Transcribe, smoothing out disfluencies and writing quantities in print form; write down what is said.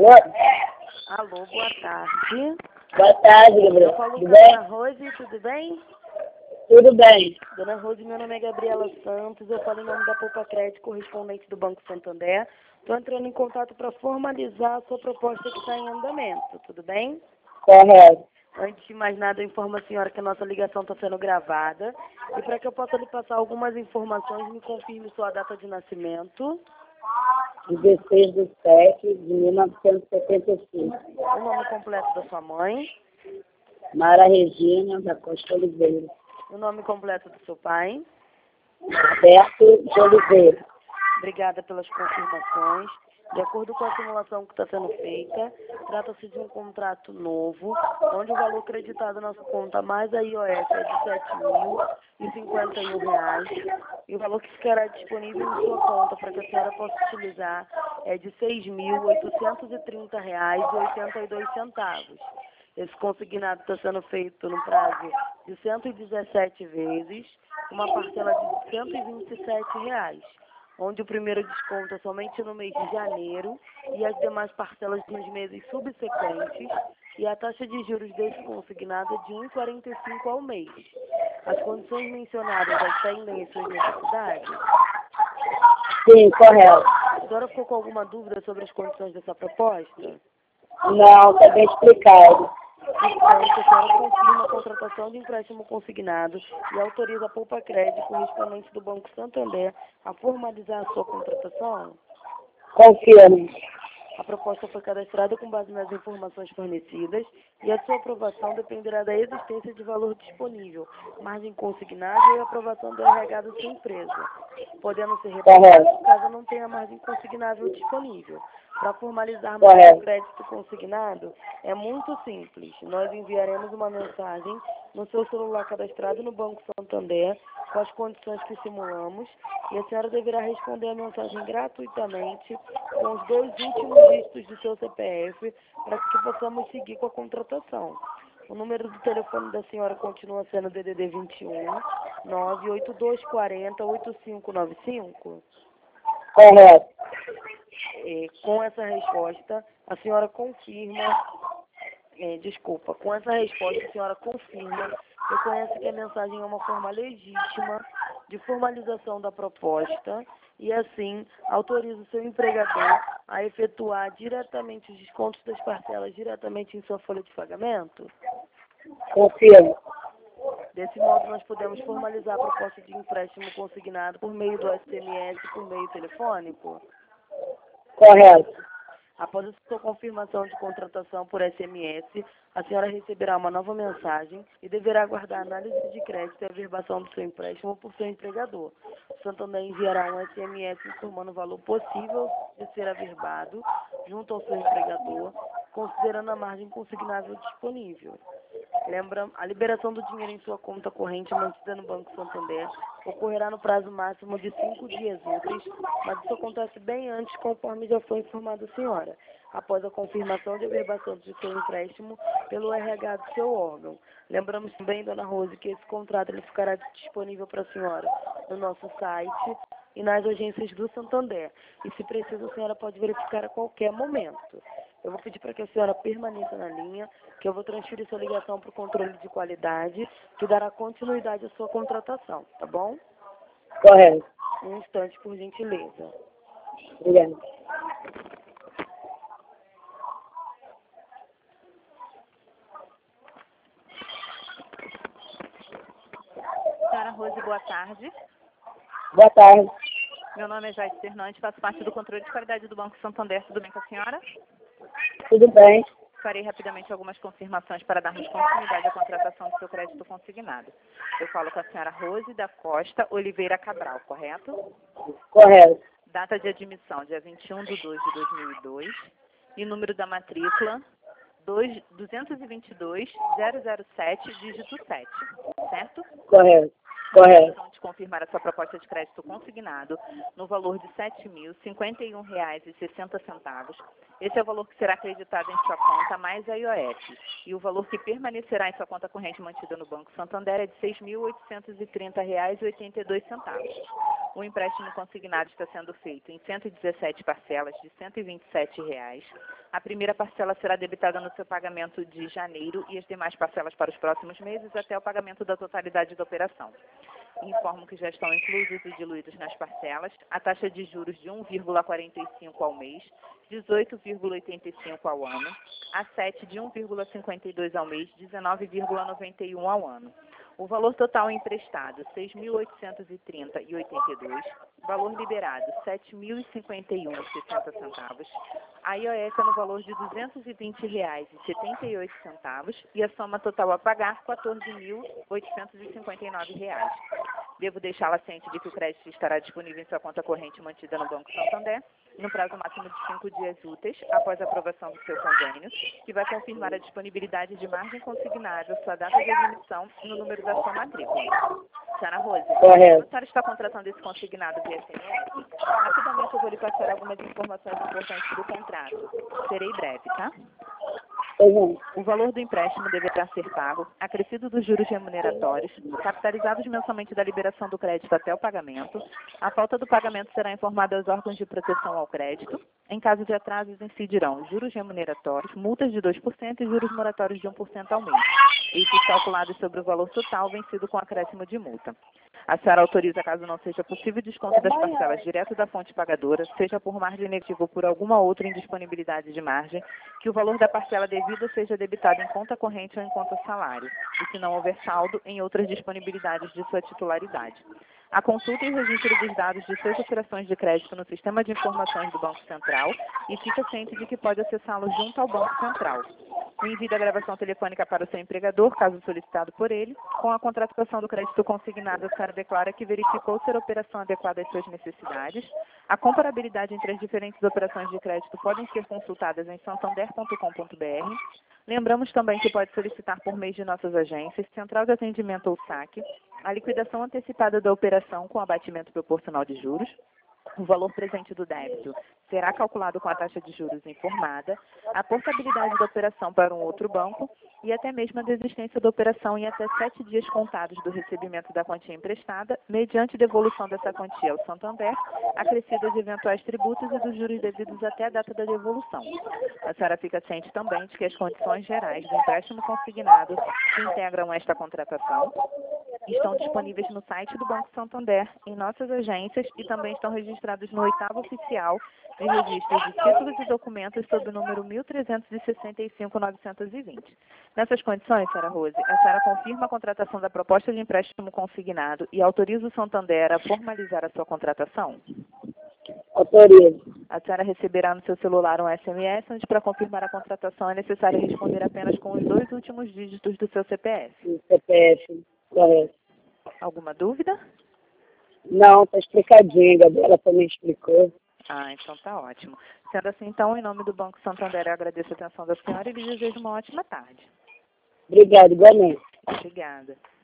Alô? Alô, boa tarde. Boa tarde, Eu Gabriel. falo Tudo com a bem? Dona Rose, tudo bem? Tudo bem. Dona Rose, meu nome é Gabriela Santos, eu falo em nome da Poupa Crédito, correspondente do Banco Santander. Estou entrando em contato para formalizar a sua proposta que está em andamento, tudo bem? Correto. Antes de mais nada, eu informo a senhora que a nossa ligação está sendo gravada. E para que eu possa lhe passar algumas informações, me confirme sua data de nascimento, 16/7/1975. o nome completo da sua mãe, Mara Regina da Costa Oliveira. o nome completo do seu pai. Alberto de Oliveira. Obrigada pelas confirmações. De acordo com a simulação que está sendo feita, trata-se de um contrato novo, onde o valor creditado na sua conta mais a IOF é de R$ 7.051 e o valor que ficará disponível em sua conta para que a senhora possa utilizar é de R$ 6.830,82. Esse consignado está sendo feito no prazo de 117 vezes, uma parcela de R$ 127, onde o primeiro desconto é somente no mês de janeiro e as demais parcelas nos meses subsequentes, e a taxa de juros desse consignado é de 1,45 ao mês. As condições mencionadas atendem às suas necessidades? Sim, correto. A senhora ficou com alguma dúvida sobre as condições dessa proposta? Não, está bem explicado. Portanto, a senhora confirma a contratação de empréstimo consignado e autoriza a Poupa Crédito, correspondente do Banco Santander, a formalizar a sua contratação? Confirmo. A proposta foi cadastrada com base nas informações fornecidas e a sua aprovação dependerá da existência de valor disponível, margem consignável e aprovação do RH da sua empresa, podendo ser repassado caso não tenha margem consignável disponível. Para formalizarmos o crédito consignado, é muito simples. Nós enviaremos uma mensagem no seu celular cadastrado no Banco Santander com as condições que simulamos e a senhora deverá responder a mensagem gratuitamente com os 2 últimos dígitos do seu CPF para que possamos seguir com a contratação. O número do telefone da senhora continua sendo DDD 21 98240 8595? Correto. Com essa resposta, a senhora confirma, com essa resposta a senhora confirma, reconhece que a mensagem é uma forma legítima de formalização da proposta e, assim, autoriza o seu empregador a efetuar diretamente os descontos das parcelas diretamente em sua folha de pagamento? Confirmo. Desse modo, nós podemos formalizar a proposta de empréstimo consignado por meio do SMS e por meio telefônico? Correto. Após a sua confirmação de contratação por SMS, a senhora receberá uma nova mensagem e deverá aguardar a análise de crédito e a averbação do seu empréstimo por seu empregador. O Santander enviará um SMS informando o valor possível de ser averbado junto ao seu empregador, considerando a margem consignável disponível. Lembra, a liberação do dinheiro em sua conta corrente mantida no Banco Santander ocorrerá no prazo máximo de 5 dias úteis, mas isso acontece bem antes, conforme já foi informado a senhora, após a confirmação de averbação de seu empréstimo pelo RH do seu órgão. Lembramos também, Dona Rose, que esse contrato ele ficará disponível para a senhora no nosso site e nas agências do Santander. E, se preciso, a senhora pode verificar a qualquer momento. Eu vou pedir para que a senhora permaneça na linha, que eu vou transferir sua ligação para o controle de qualidade, que dará continuidade à sua contratação, tá bom? Correto. Um instante, por gentileza. Obrigada. Senhora Rose, boa tarde. Boa tarde. Meu nome é Joyce Fernandes, faço parte do controle de qualidade do Banco Santander. Tudo bem com a senhora? Tudo bem. Farei rapidamente algumas confirmações para darmos continuidade à contratação do seu crédito consignado. Eu falo com a senhora Rose da Costa Oliveira Cabral, correto? Correto. Data de admissão, dia 21/2/2002. E número da matrícula, 222-007, dígito 7, certo? Correto. Correto. Então, de confirmar a sua proposta de crédito consignado no valor de R$ 7.051,60. Esse é o valor que será acreditado em sua conta mais a IOF. E o valor que permanecerá em sua conta corrente mantida no Banco Santander é de R$ 6.830,82. O empréstimo consignado está sendo feito em 117 parcelas de R$ 127. A primeira parcela será debitada no seu pagamento de janeiro e as demais parcelas para os próximos meses até o pagamento da totalidade da operação. Informo que já estão inclusos e diluídos nas parcelas a taxa de juros de 1,45 ao mês, 18,85 ao ano, a 7 de 1,52 ao mês, 19,91 ao ano. O valor total emprestado, R$ 6.830,82. Valor liberado, R$ 7.051,60. A IOF no valor de R$ 220,78 e a soma total a pagar, R$ 14.859. Devo deixá-la ciente de que o crédito estará disponível em sua conta corrente mantida no Banco Santander, no prazo máximo de 5 dias úteis, após a aprovação do seu convênio, que vai confirmar a disponibilidade de margem consignada, sua data de admissão e o número da sua matrícula. Senhora Rose, Correto. a senhora está contratando esse consignado via SMS? Rapidamente eu vou lhe passar algumas informações importantes do contrato. Serei breve, tá? O valor do empréstimo deverá ser pago, acrescido dos juros remuneratórios, capitalizados mensalmente da liberação do crédito até o pagamento. A falta do pagamento será informada aos órgãos de proteção ao crédito. Em caso de atrasos, incidirão juros remuneratórios, multas de 2% e juros moratórios de 1% ao mês. Estes calculados sobre o valor total vencido com acréscimo de multa. A senhora autoriza, caso não seja possível, desconto das parcelas direto da fonte pagadora, seja por margem negativa ou por alguma outra indisponibilidade de margem, que o valor da parcela devida seja debitado em conta corrente ou em conta salário, e se não houver saldo, em outras disponibilidades de sua titularidade. A consulta e o registro dos dados de suas operações de crédito no Sistema de Informações do Banco Central e fica ciente de que pode acessá-lo junto ao Banco Central. O envio da gravação telefônica para o seu empregador, caso solicitado por ele. Com a contratação do crédito consignado, a senhora declara que verificou ser a operação adequada às suas necessidades. A comparabilidade entre as diferentes operações de crédito podem ser consultadas em santander.com.br. Lembramos também que pode solicitar por meio de nossas agências, Central de Atendimento ou SAC, a liquidação antecipada da operação com abatimento proporcional de juros. O valor presente do débito será calculado com a taxa de juros informada, a portabilidade da operação para um outro banco e até mesmo a desistência da operação em até 7 dias contados do recebimento da quantia emprestada, mediante devolução dessa quantia ao Santander, acrescida de eventuais tributos e dos juros devidos até a data da devolução. A senhora fica ciente também de que as condições gerais do empréstimo consignado que integram esta contratação estão disponíveis no site do Banco Santander, em nossas agências e também estão registrados no 8º Oficial de Registro de Títulos e Documentos sob o número 1365-920. Nessas condições, senhora Rose, a senhora confirma a contratação da proposta de empréstimo consignado e autoriza o Santander a formalizar a sua contratação? Autorizo. A senhora receberá no seu celular um SMS, onde para confirmar a contratação é necessário responder apenas com os 2 últimos dígitos do seu CPF. CPF, correto. Alguma dúvida? Não, está explicadinho, a Gabriela também explicou. Ah, então tá ótimo. Sendo assim, então, em nome do Banco Santander, eu agradeço a atenção da senhora e lhe desejo uma ótima tarde. Obrigada, igualmente. Obrigada.